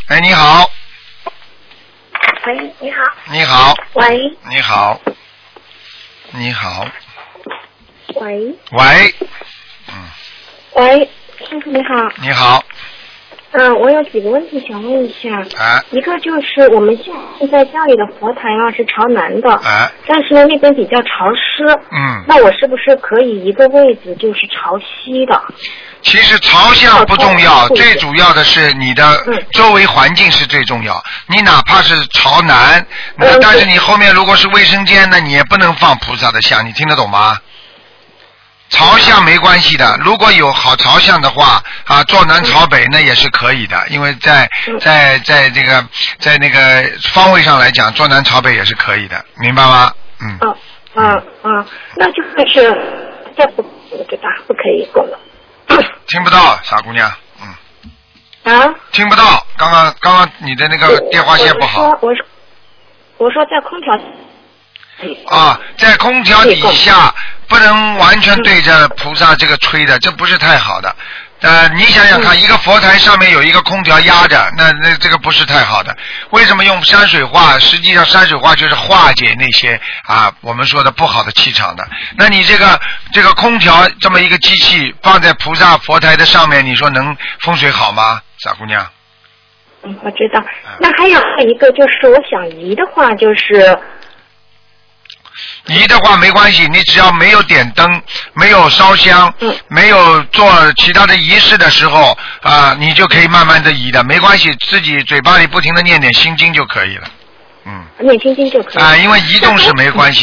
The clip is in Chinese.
哎，你好。 喂，你好。 你好。 喂。 你好。你好。 喂。 喂。 喂，先生你好。 你好。 我有几个问题想问一下。一个就是我们现在家里的佛台是朝南的。但是呢那边比较潮湿。那我是不是可以一个位置就是朝西的？ 其实朝向不重要，最主要的是你的周围环境是最重要。你哪怕是朝南，但是你后面如果是卫生间，那你也不能放菩萨的像，你听得懂吗？朝向没关系的，如果有好朝向的话坐南朝北那也是可以的，因为在这个在那个方位上来讲，坐南朝北也是可以的，明白吗？ 那就是这不可以够了。 听不到，傻姑娘。听不到，刚刚你的那个电话线不好。 我说在空调。 在空调底下不能完全对着菩萨这个吹的，这不是太好的。你想想看，一个佛台上面有一个空调压着，那这个不是太好的。为什么用山水画？实际上山水画就是化解那些我们说的不好的气场的。那你这个空调这么一个机器放在菩萨佛台的上面，你说能风水好吗，傻姑娘？ 我知道。那还有一个就是我想移的话，就是移的话没关系，你只要没有点灯，没有烧香，没有做其他的仪式的时候你就可以慢慢的移的，没关系，自己嘴巴里不停的念点心经就可以了。 念心经就可以。 因为移动是没关系。